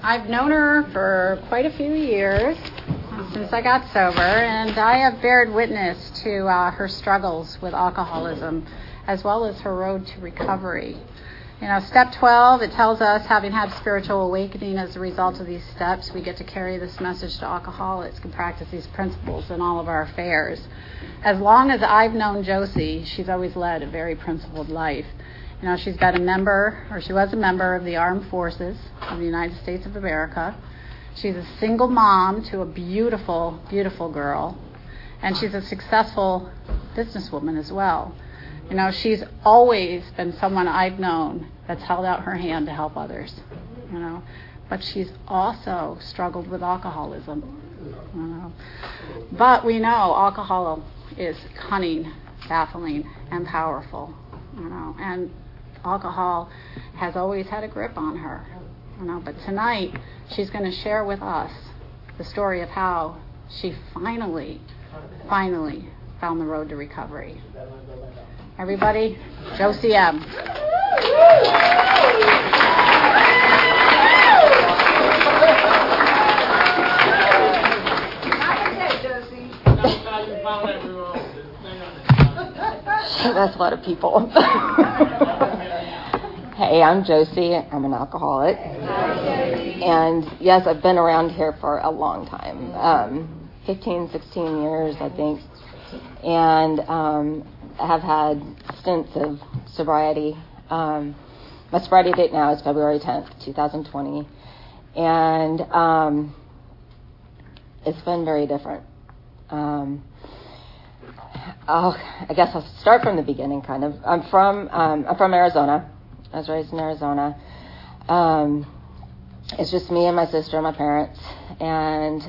I've known her for quite a few years since I got sober, and I have bared witness to her struggles with alcoholism as well as her road to recovery. Step 12, it tells us, having had spiritual awakening as a result of these steps, we get to carry this message to alcoholics and practice these principles in all of our affairs. As long as I've known Josie, she's always led a very principled life. She's been she was a member of the Armed Forces of the United States of America. She's a single mom to a beautiful, beautiful girl. And she's a successful businesswoman as well. She's always been someone I've known that's held out her hand to help others, But she's also struggled with alcoholism, But we know alcohol is cunning, baffling, and powerful, And alcohol has always had a grip on her, But tonight, she's going to share with us the story of how she finally found the road to recovery. Everybody, Josie M. That's a lot of people. Hey, I'm Josie. I'm an alcoholic. And yes, I've been around here for a long time, 15, 16 years, I think. And I have had stints of sobriety. My sobriety date now is February 10th, 2020. And it's been very different. I guess I'll start from the beginning, kind of. I'm from Arizona. I was raised in Arizona. It's just me and my sister and my parents. And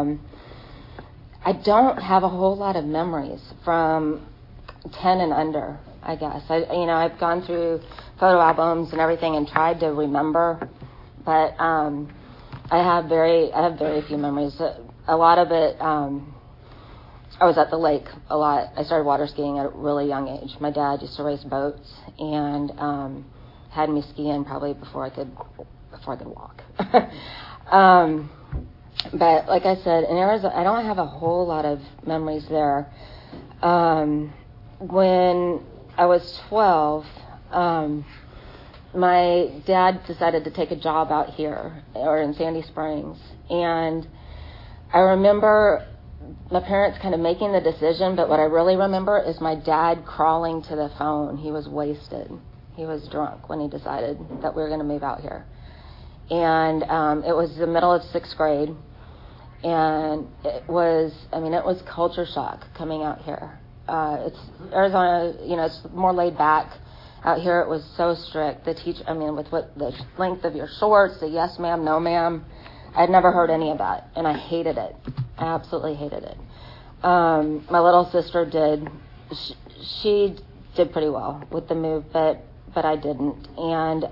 I don't have a whole lot of memories from 10 and under, I guess. I've gone through photo albums and everything and tried to remember, but I have very few memories. A lot of it, I was at the lake a lot. I started water skiing at a really young age. My dad used to race boats and had me skiing probably before I could walk. But like I said, in Arizona, I don't have a whole lot of memories there. When I was 12, my dad decided to take a job out here or in Sandy Springs. And I remember my parents kind of making the decision, but what I really remember is my dad crawling to the phone. He was wasted. He was drunk when he decided that we were going to move out here. And it was the middle of 6th grade. And it was culture shock coming out here. It's Arizona, it's more laid back. Out here it was so strict. The length of your shorts, the yes ma'am, no ma'am. I'd never heard any of that, and I hated it. I absolutely hated it. My little sister did. She did pretty well with the move, but I didn't. And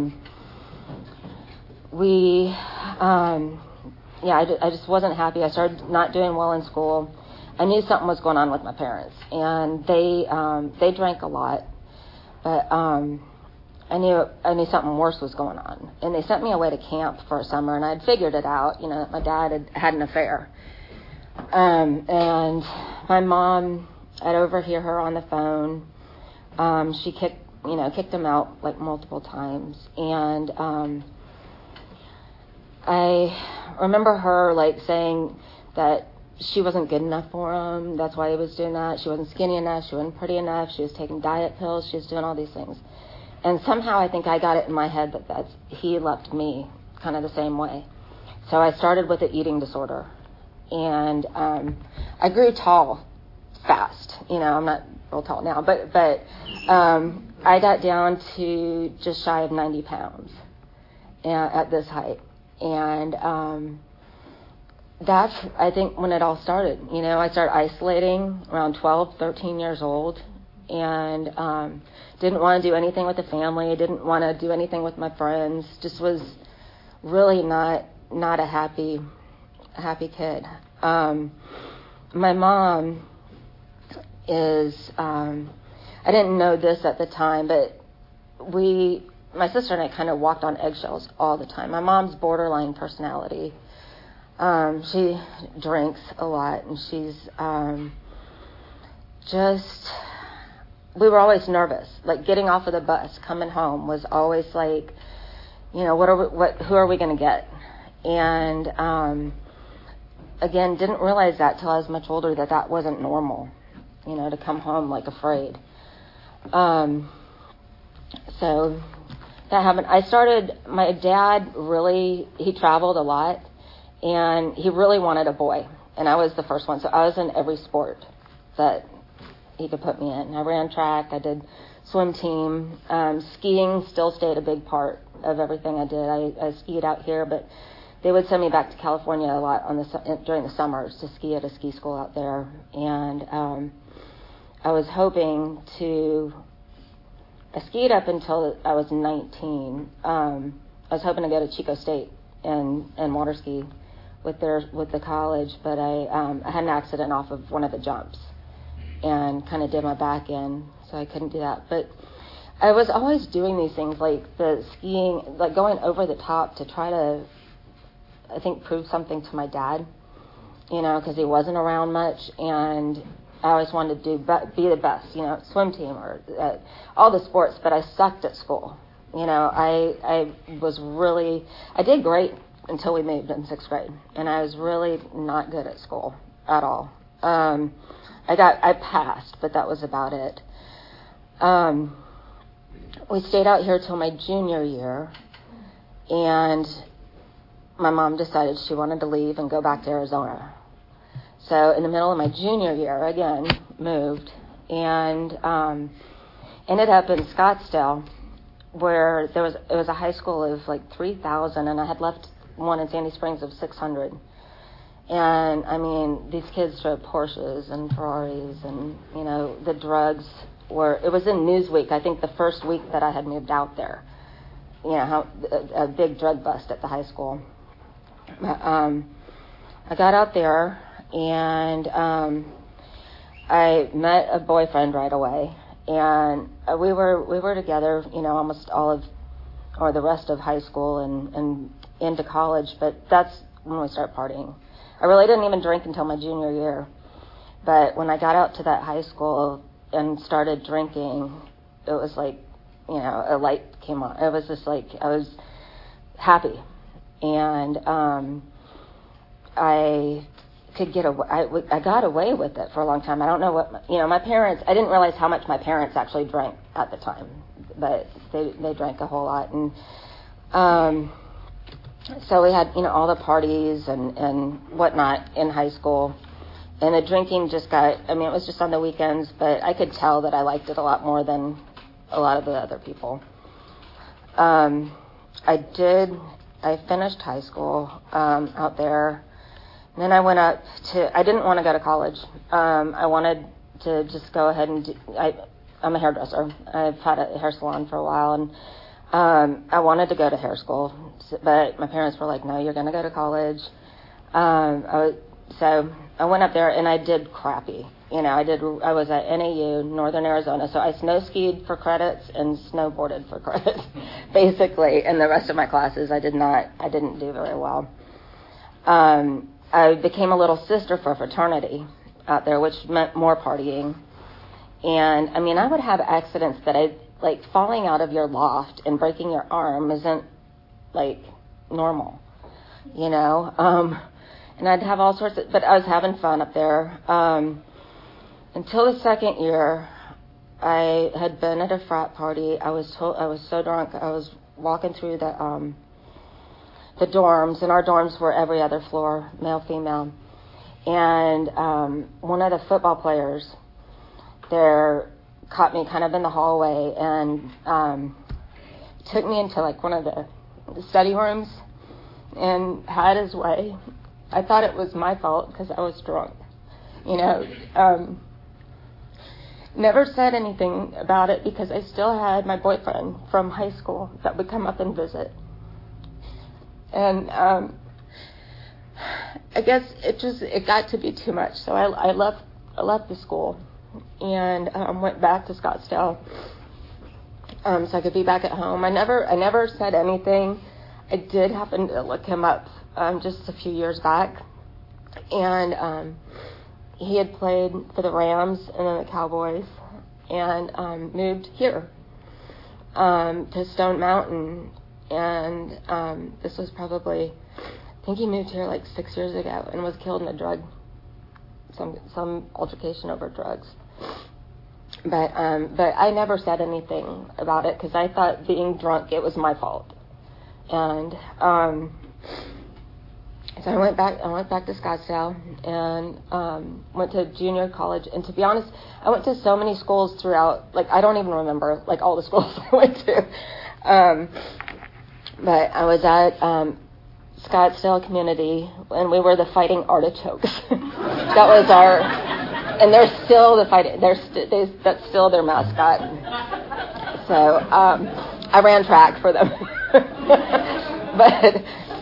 I just wasn't happy. I started not doing well in school. I knew something was going on with my parents, and they drank a lot, but I knew something worse was going on. And they sent me away to camp for a summer, and I'd figured it out. My dad had an affair, and my mom, I'd overhear her on the phone. She kicked him out like multiple times, and I remember her saying that she wasn't good enough for him. That's why he was doing that. She wasn't skinny enough. She wasn't pretty enough. She was taking diet pills. She was doing all these things. And somehow I think I got it in my head that he loved me kind of the same way. So I started with an eating disorder. And I grew tall fast. I'm not real tall now. But I got down to just shy of 90 pounds at this height. And that's, I think, when it all started. I started isolating around 12, 13 years old, and didn't want to do anything with the family, didn't want to do anything with my friends, just was really not a happy kid. My mom is, I didn't know this at the time, but we my sister and I kind of walked on eggshells all the time. My mom's borderline personality. She drinks a lot, and she's we were always nervous. Like getting off of the bus, coming home was always like, who are we going to get? And again, didn't realize that till I was much older that wasn't normal, to come home like afraid. So that happened. My dad he traveled a lot, and he really wanted a boy, and I was the first one. So I was in every sport that he could put me in. I ran track, I did swim team, skiing still stayed a big part of everything I did. I skied out here, but they would send me back to California a lot during the summers to ski at a ski school out there. And I was hoping I skied up until I was 19. I was hoping to go to Chico State and water ski with the college, but I had an accident off of one of the jumps and kind of did my back in, so I couldn't do that. But I was always doing these things like the skiing, like going over the top to try to, I think, prove something to my dad, because he wasn't around much, and I always wanted to be the best, swim team or all the sports, but I sucked at school. I did great until we moved in 6th grade, and I was really not good at school at all. I passed, but that was about it. We stayed out here till my junior year, and my mom decided she wanted to leave and go back to Arizona. So in the middle of my junior year, again, moved, and ended up in Scottsdale, where it was a high school of like 3,000, and I had left one in Sandy Springs of 600. And I mean, these kids drove Porsches and Ferraris, and the drugs it was in Newsweek, I think the first week that I had moved out there, a big drug bust at the high school. I got out there, and I met a boyfriend right away, and we were together, almost or the rest of high school and into college, but that's when we started partying. I really didn't even drink until my junior year, but when I got out to that high school and started drinking, it was like, a light came on. It was just like I was happy, and I could get away. I got away with it for a long time. I don't know what my parents. I didn't realize how much my parents actually drank at the time, but they drank a whole lot, and so we had all the parties and whatnot in high school. And the drinking just it was just on the weekends, but I could tell that I liked it a lot more than a lot of the other people. I finished high school out there, and then I went up I didn't want to go to college. I wanted to just go ahead and I'm a hairdresser. I've had a hair salon for a while, and I wanted to go to hair school, but my parents were like, no, you're going to go to college. So I went up there, and I did crappy. I was at NAU, Northern Arizona, so I snow skied for credits and snowboarded for credits, basically. And the rest of my classes, I didn't do very well. I became a little sister for a fraternity out there, which meant more partying. And I would have accidents that like falling out of your loft and breaking your arm isn't like normal, and I'd have all sorts but I was having fun up there. Until the second year, I had been at a frat party. I was so drunk. I was walking through the dorms, and our dorms were every other floor, male, female. And one of the football players there caught me kind of in the hallway and took me into like one of the study rooms and had his way. I thought it was my fault because I was drunk. Never said anything about it because I still had my boyfriend from high school that would come up and visit. And I guess it got to be too much. So I left the school and went back to Scottsdale. so I could be back at home. I never said anything. I did happen to look him up just a few years back, and he had played for the Rams and then the Cowboys, and moved here to Stone Mountain, and this was probably, I think he moved here like 6 years ago and was killed in some altercation over drugs. But I never said anything about it because I thought being drunk, it was my fault. And so I went back to Scottsdale and went to junior college. And to be honest, I went to so many schools throughout. Like, I don't even remember like all the schools I went to. But I was at Scottsdale Community, and we were the Fighting Artichokes. That was our, and they're still the fighting. That's still their mascot. So I ran track for them. But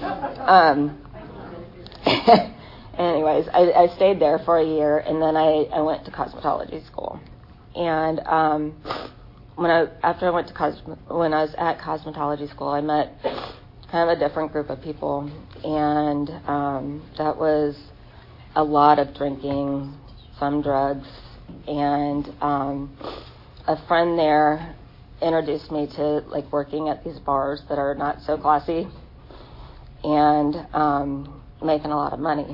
anyways, I stayed there for a year, and then I went to cosmetology school. And when I was at cosmetology school, I met kind of a different group of people, and that was a lot of drinking, some drugs, and a friend there introduced me to like working at these bars that are not so classy, and making a lot of money.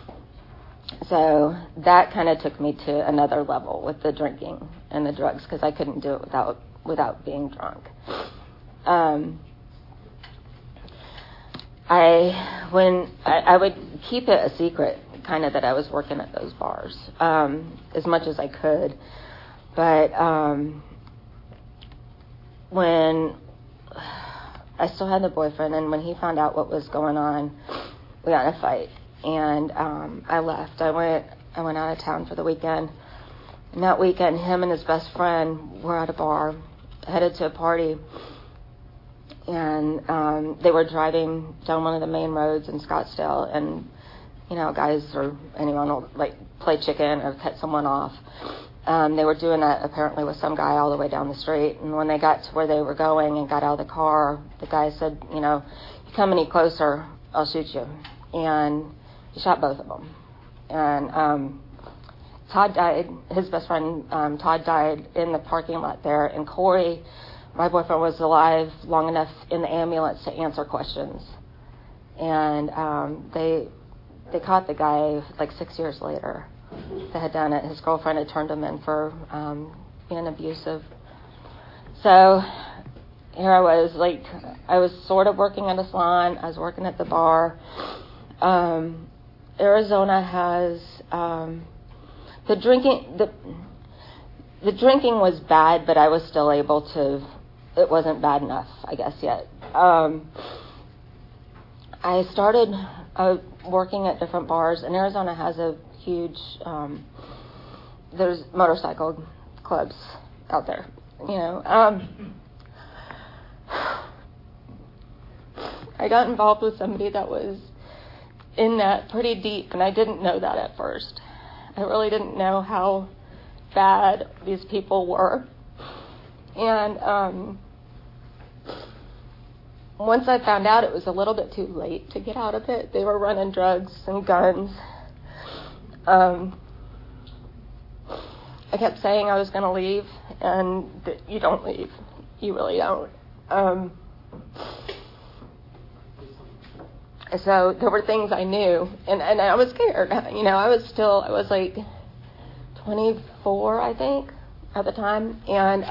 So that kind of took me to another level with the drinking and the drugs, because I couldn't do it without being drunk. I would keep it a secret, kind of, that I was working at those bars as much as I could. But when I still had the boyfriend, and when he found out what was going on, we got in a fight, and I left. I went out of town for the weekend. And that weekend, him and his best friend were at a bar, headed to a party, and they were driving down one of the main roads in Scottsdale, and guys or anyone will like play chicken or cut someone off. They were doing that apparently with some guy all the way down the street, and when they got to where they were going and got out of the car, the guy said, you come any closer, I'll shoot you. And he shot both of them. And Todd died, his best friend Todd died in the parking lot there, and Corey, my boyfriend, was alive long enough in the ambulance to answer questions. And they caught the guy like 6 years later that had done it. His girlfriend had turned him in for being abusive. So here I was, like, I was sort of working at a salon. I was working at the bar. Arizona has the drinking. The drinking was bad, but I was still able to. It wasn't bad enough, I guess, yet. I started working at different bars, and Arizona has a huge. There's motorcycle clubs out there, I got involved with somebody that was in that pretty deep, and I didn't know that at first. I really didn't know how bad these people were. And once I found out, it was a little bit too late to get out of it. They were running drugs and guns. I kept saying I was going to leave, and you don't leave. You really don't. So there were things I knew, and I was scared. I was like 24, I think, at the time, and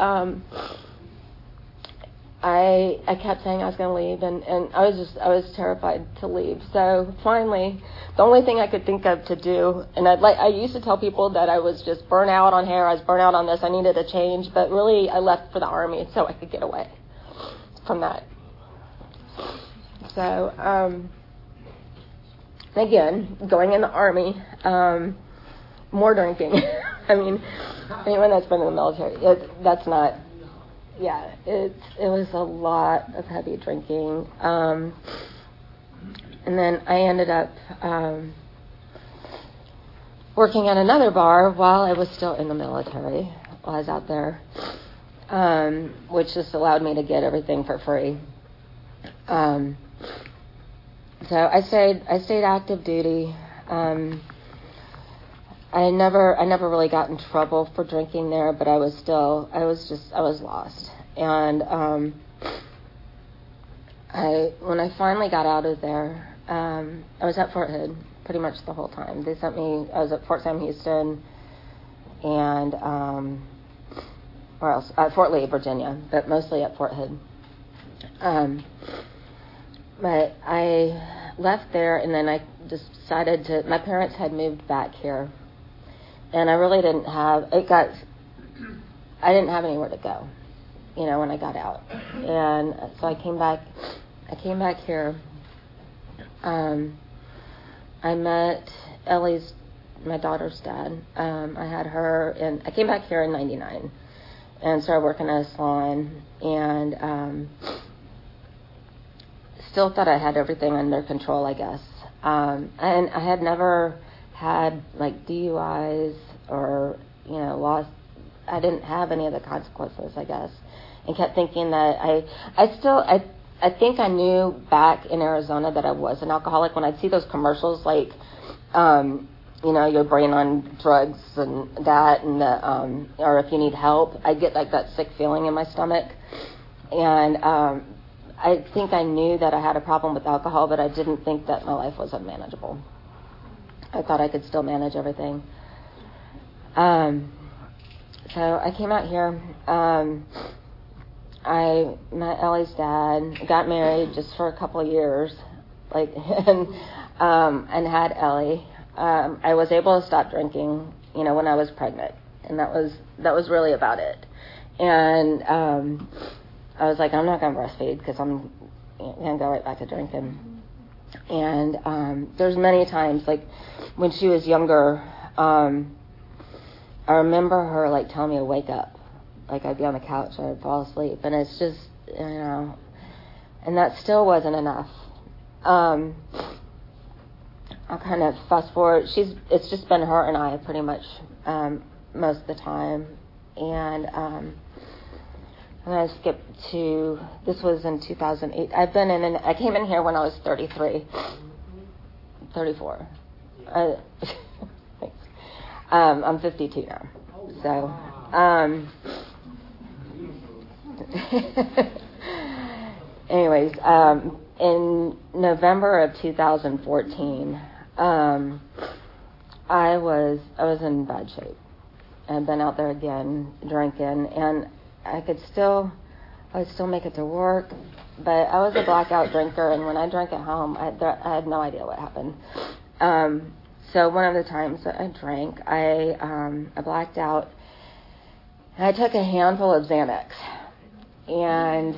I kept saying I was going to leave, and I was terrified to leave. So finally, the only thing I could think of to do, and I used to tell people that I was just burnt out on hair, I was burnt out on this, I needed a change, but really I left for the Army so I could get away from that. So again, going in the Army, more drinking. I mean, anyone that's been in the military, that's not. Yeah, it was a lot of heavy drinking. And then I ended up working at another bar while I was still in the military, while I was out there. which just allowed me to get everything for free. So I stayed active duty. I never really got in trouble for drinking there, but I was lost. And when I finally got out of there, I was at Fort Hood pretty much the whole time. I was at Fort Sam Houston and where else? Fort Lee, Virginia, but mostly at Fort Hood. But I left there, and then I just decided my parents had moved back here, and I really didn't have anywhere to go, when I got out. And so I came back here. I met my daughter's dad. I had her, and I came back here in 99 and started working at a salon, and still thought I had everything under control, I guess. And I had never had like DUIs or, lost. I didn't have any of the consequences, I guess, and kept thinking that I think I knew back in Arizona that I was an alcoholic when I'd see those commercials like, your brain on drugs and that, and or if you need help, I get like that sick feeling in my stomach. And I think I knew that I had a problem with alcohol, but I didn't think that my life was unmanageable. I thought I could still manage everything. So I came out here. I met Ellie's dad, got married just for a couple of years, and had Ellie. I was able to stop drinking, when I was pregnant, and that was really about it. And I was like, I'm not going to breastfeed because I'm going to go right back to drinking. And there's many times, like when she was younger, I remember her telling me to wake up. Like I'd be on the couch and I'd fall asleep, and it's just, and that still wasn't enough. I'll kind of fast forward. It's just been her and I pretty much most of the time. And I'm going to skip to, this was in 2008. I came in here when I was 34. Thanks. I'm 52 now. So, anyways, in November of 2014, I was in bad shape. I'd been out there again drinking, and I would still make it to work, but I was a blackout drinker, and when I drank at home, I had no idea what happened. So one of the times that I drank, I blacked out, and I took a handful of Xanax, and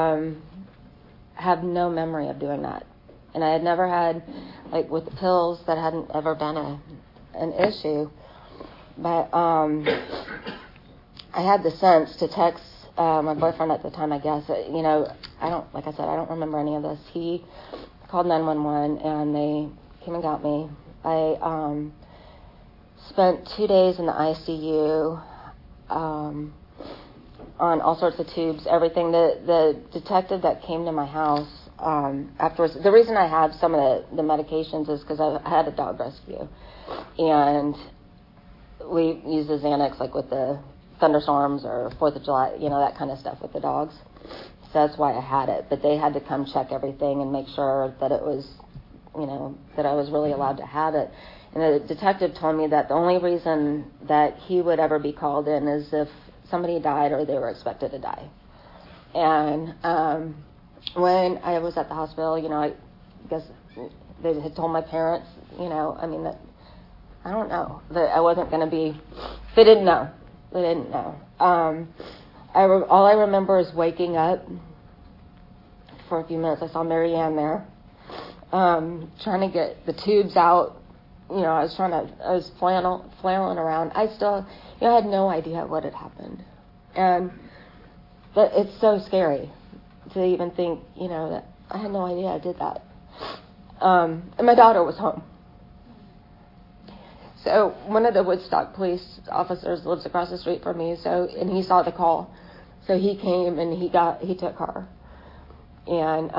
have no memory of doing that. And I had never had, with the pills, that hadn't ever been an issue. But I had the sense to text my boyfriend at the time, I guess. I don't remember any of this. He called 911, and they came and got me. I spent 2 days in the ICU on all sorts of tubes, everything. The detective that came to my house afterwards, the reason I have some of the medications is because I had a dog rescue, and we use the Xanax with the thunderstorms or 4th of July, that kind of stuff with the dogs. So that's why I had it. But they had to come check everything and make sure that it was, that I was really allowed to have it. And the detective told me that the only reason that he would ever be called in is if somebody died or they were expected to die. And when I was at the hospital, I guess they had told my parents, that I don't know, that I wasn't going to be, they didn't know. All I remember is waking up for a few minutes. I saw Mary Ann there, trying to get the tubes out. I was flailing around. I still, I had no idea what had happened. But it's so scary to even think, that I had no idea I did that. And my daughter was home. So one of the Woodstock police officers lives across the street from me, and he saw the call. So he came and he took her. And,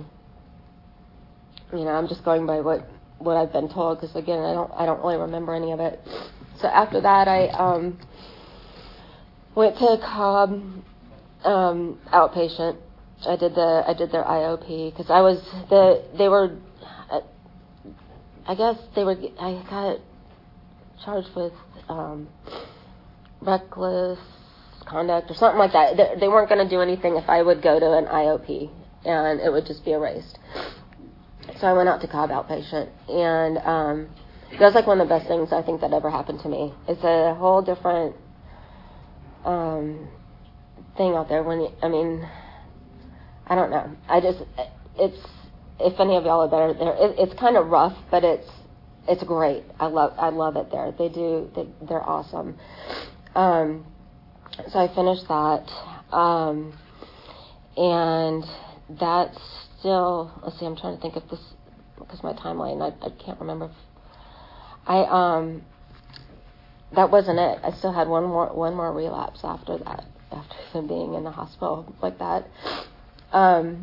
I'm just going by what I've been told, because again, I don't really remember any of it. So after that, I went to Cobb outpatient. I did their IOP, because I got charged with reckless conduct or something like that. They weren't going to do anything if I would go to an IOP, and it would just be erased. So I went out to Cobb outpatient, and that was like one of the best things I think that ever happened to me. It's a whole different thing out there. I don't know. If any of y'all are there, it's kind of rough, but it's great. I love it there. They're awesome. So I finished that, and that's still. Let's see. I'm trying to think of this, because my timeline. I can't remember. That wasn't it. I still had one more relapse after that, after being in the hospital like that. I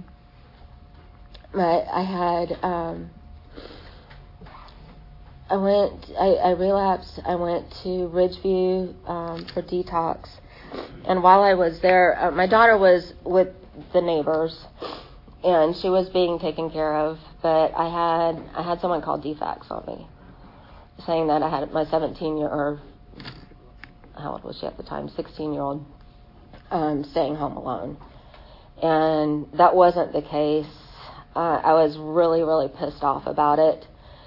relapsed. I went to Ridgeview for detox, and while I was there, my daughter was with the neighbors, and she was being taken care of. But I had someone call DFACS on me, saying that I had my 17-year-old, how old was she at the time? 16-year-old, staying home alone. And that wasn't the case. I was really, really pissed off about it.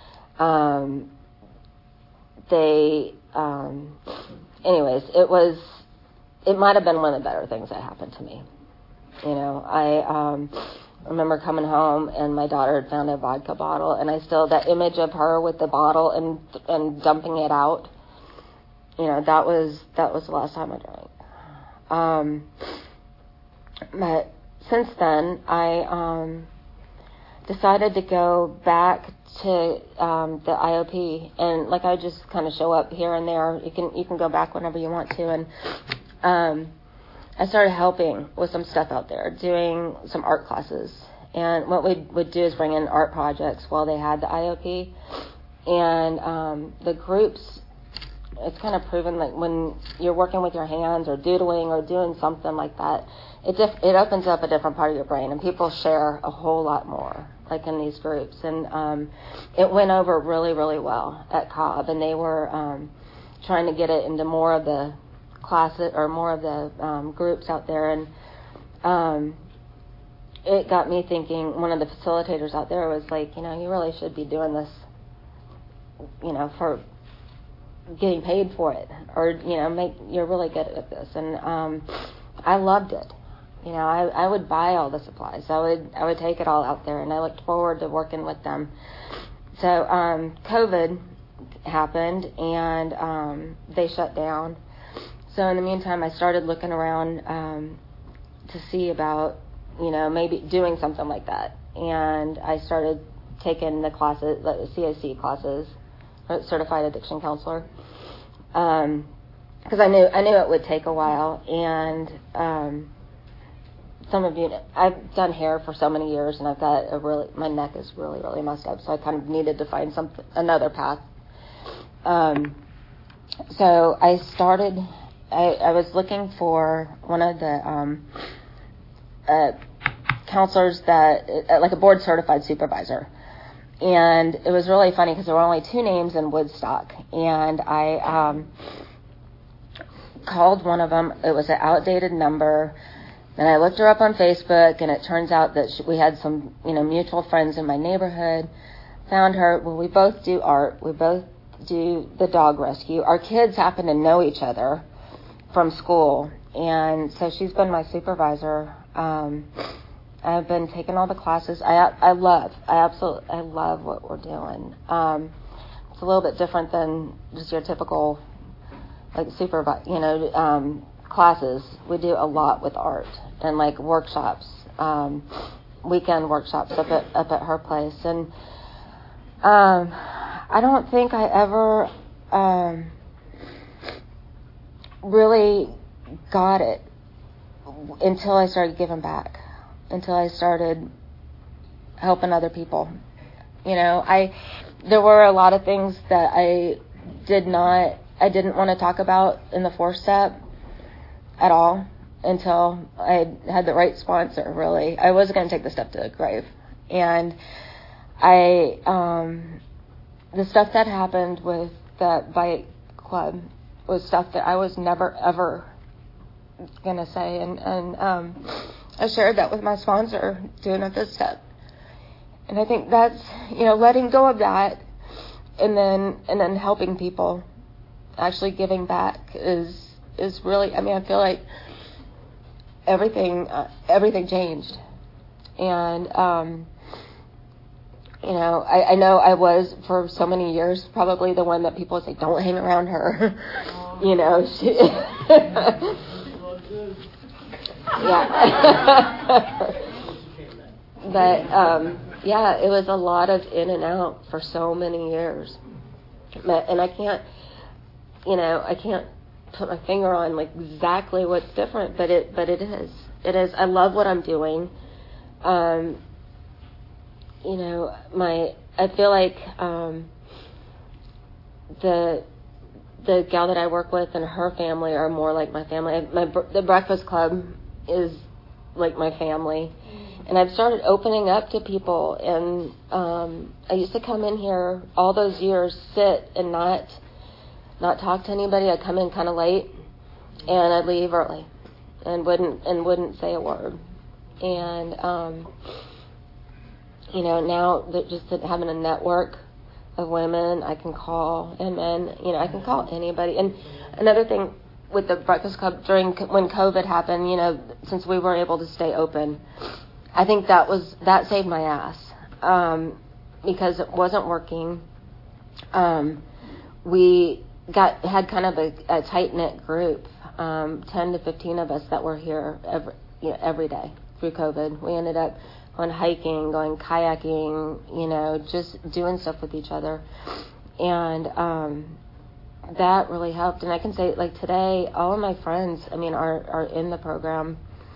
Anyways, it might have been one of the better things that happened to me. I remember coming home and my daughter had found a vodka bottle, and that image of her with the bottle and dumping it out, that was the last time I drank. But since then, I decided to go back to the IOP, and like I just kind of show up here and there. You can go back whenever you want to, and I started helping with some stuff out there, doing some art classes. And what we would do is bring in art projects while they had the IOP, and the groups. It's kind of proven that when you're working with your hands or doodling or doing something like that, it opens up a different part of your brain, and people share a whole lot more, like in these groups. And it went over really, really well at Cobb, and they were trying to get it into more of the classes or more of the groups out there. And it got me thinking. One of the facilitators out there was like, you really should be doing this, for getting paid for it, or you're really good at this. And I loved it. I would buy all the supplies. I would take it all out there, and I looked forward to working with them. So COVID happened, and they shut down. So in the meantime, I started looking around to see about maybe doing something like that, and I started taking the classes, the CAC classes, Certified Addiction Counselor, because I knew it would take a while. And some of you, I've done hair for so many years, and I've got my neck is really, really messed up, so I kind of needed to find another path. So I started. I was looking for one of the counselors like a board certified supervisor. And it was really funny because there were only 2 names in Woodstock. And I called one of them. It was an outdated number. And I looked her up on Facebook, and it turns out that we had some, mutual friends in my neighborhood. Found her. Well, we both do art. We both do the dog rescue. Our kids happen to know each other from school. And so she's been my supervisor. I've been taking all the classes. I love what we're doing. It's a little bit different than just your typical classes. We do a lot with art and like workshops, weekend workshops up at her place. And I don't think I ever really got it until I started giving back, until I started helping other people. There were a lot of things that I didn't want to talk about in the 4-step at all until I had the right sponsor, really. I was going to take the step to the grave. And the stuff that happened with that bike club was stuff that I was never, ever going to say. And I shared that with my sponsor doing a 5th step. And I think that's, letting go of that and then helping people, actually giving back is really, I feel like everything changed. And, I know I was for so many years probably the one that people would say, don't hang around her. She yeah. But, it was a lot of in and out for so many years. And I can't put my finger on like exactly what's different, but it is. It is. I love what I'm doing. I feel like the gal that I work with and her family are more like my family. The Breakfast Club is like my family. And I've started opening up to people, and I used to come in here all those years, sit and not talk to anybody. I'd come in kind of late, and I'd leave early, and wouldn't say a word. And now that just having a network of women I can call, and men, I can call anybody. And another thing with the Breakfast Club when COVID happened, since we were able to stay open, I think that saved my ass, because it wasn't working. We had kind of a tight-knit group, 10 to 15 of us that were here every day through COVID. We ended up going hiking, going kayaking, just doing stuff with each other. And that really helped. And I can say, like, today, all of my friends, are in the program.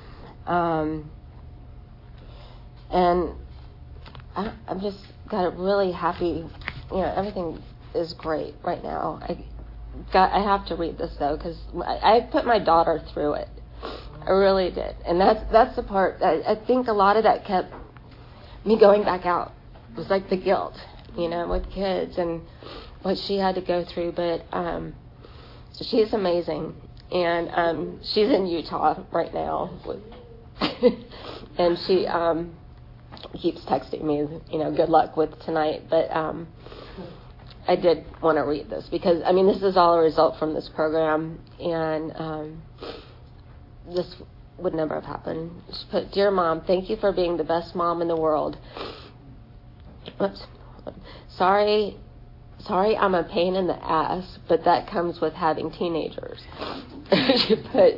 And I'm just got a really happy, everything is great right now. I have to read this though, because I put my daughter through it. I really did. And that's the part, I think a lot of that kept me going back out. It was like the guilt, with kids and what she had to go through. But so she's amazing. And she's in Utah right now. And she keeps texting me, good luck with tonight. But I did want to read this because, this is all a result from this program. And this would never have happened. She put, "Dear Mom, thank you for being the best mom in the world. Oops. Sorry I'm a pain in the ass, but that comes with having teenagers." She put,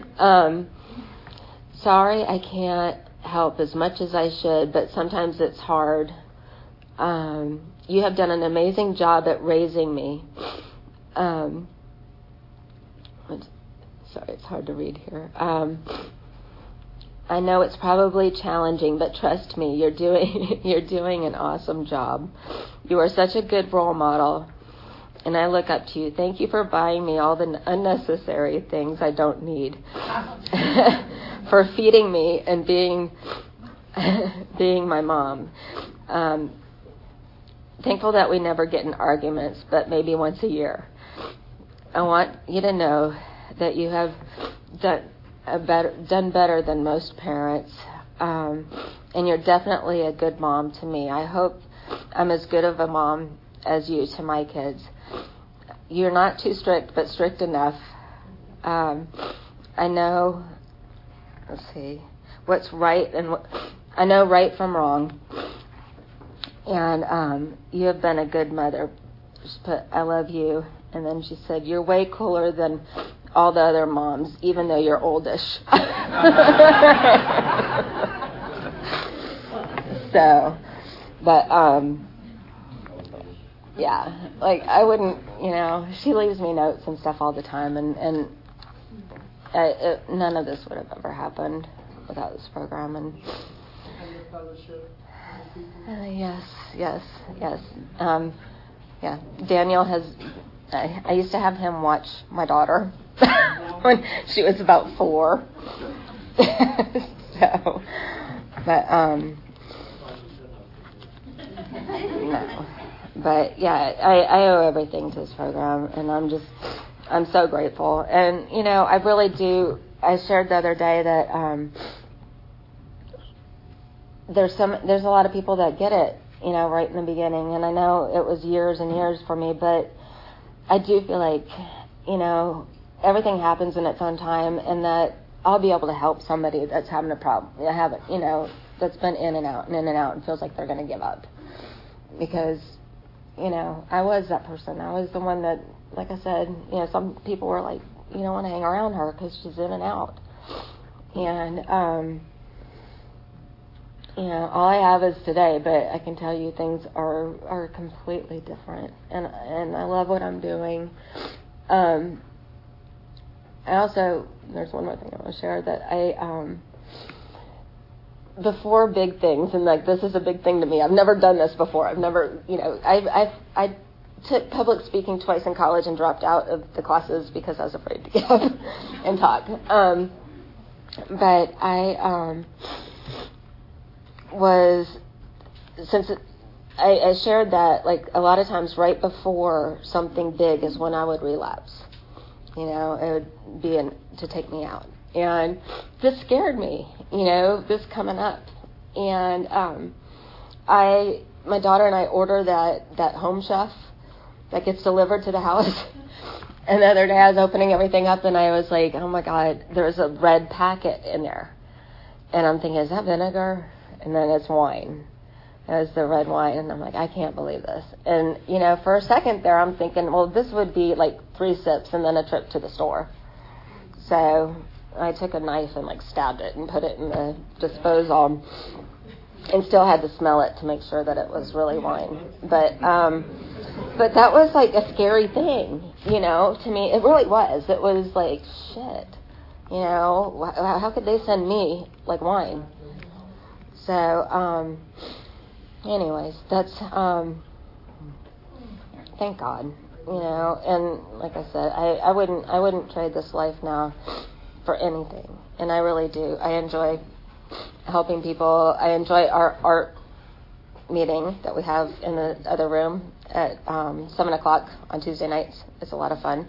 "Sorry I can't help as much as I should, but sometimes it's hard. You have done an amazing job at raising me." Sorry, it's hard to read here. "I know it's probably challenging, but trust me, you're doing an awesome job. You are such a good role model, and I look up to you. Thank you for buying me all the unnecessary things I don't need, for feeding me and being my mom. Thankful that we never get in arguments, but maybe once a year. I want you to know that you have done better than most parents, and you're definitely a good mom to me. I hope I'm as good of a mom as you to my kids. You're not too strict, but strict enough. I know, what's right and I know right from wrong. And you have been a good mother." She put, "I love you." And then she said, "You're way cooler than all the other moms, even though you're oldish." So, but, yeah, like I wouldn't, she leaves me notes and stuff all the time. And none of this would have ever happened without this program. And the fellowship. yes. Yeah, Daniel has. I used to have him watch my daughter when she was about 4. So, but no. But yeah, I owe everything to this program, and I'm so grateful. And I really do. I shared the other day that there's a lot of people that get it, right in the beginning, and I know it was years and years for me, but I do feel like, everything happens in its own time, and that I'll be able to help somebody that's having a problem. That's been in and out and feels like they're going to give up. Because, I was that person. I was the one that, like I said, some people were like, you don't want to hang around her because she's in and out. And, all I have is today, but I can tell you things are completely different. And I love what I'm doing. I also, there's one more thing I want to share, that before big things, and like this is a big thing to me. I've never done this before. I've never, I took public speaking twice in college and dropped out of the classes because I was afraid to get up and talk. But I I shared that, like, a lot of times right before something big is when I would relapse. It would be to take me out. And this scared me, this coming up. And my daughter and I order that Home Chef that gets delivered to the house. And the other day I was opening everything up and I was like, oh my God, there's a red packet in there. And I'm thinking, is that vinegar? And then it's wine. It was the red wine. And I'm like, I can't believe this. And, for a second there, I'm thinking, well, this would be like 3 sips and then a trip to the store. So I took a knife and stabbed it and put it in the disposal and still had to smell it to make sure that it was really wine. But that was like a scary thing, to me. It really was. It was like, shit, how could they send me wine? So, anyways, that's, thank God, and like I said, I wouldn't trade this life now for anything. And I really do. I enjoy helping people. I enjoy our art meeting that we have in the other room at 7:00 on Tuesday nights. It's a lot of fun.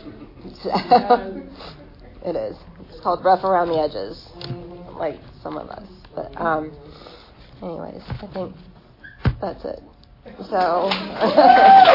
It is. It's called Rough Around the Edges, like some of us. But anyways, I think that's it. So